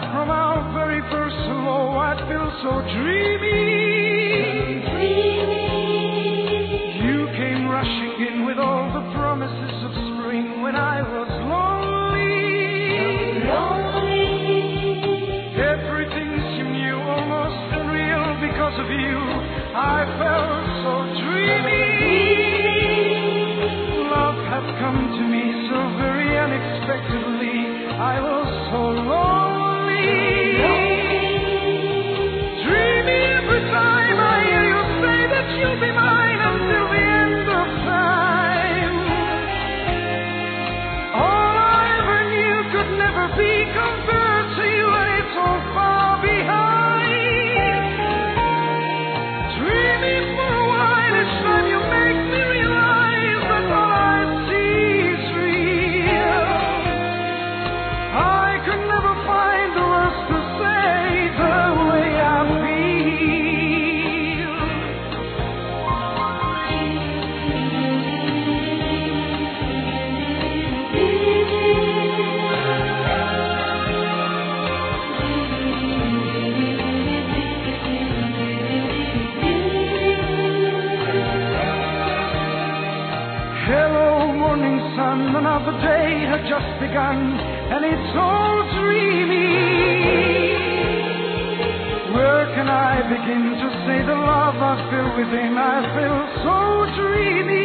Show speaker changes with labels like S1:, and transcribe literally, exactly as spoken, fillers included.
S1: From our very first hello, I feel so dreamy. dreamy. You came rushing in with all the promises of spring when I was lonely. lonely. Everything seemed new, almost unreal because of you. I felt so dreamy. Love had come to me so very unexpectedly. I was so lonely. Dreamy every time I hear you say that you'll be mine until the end of time. All I ever knew could never be compared to you, and it's so far behind. Dreamy for a while, each time you make me realize that all I see is real. I could never find the words to say the way I feel. Hello, morning sun, another day had just begun, and it's all dreamy. Where can I begin to say the love I feel within? I feel so dreamy.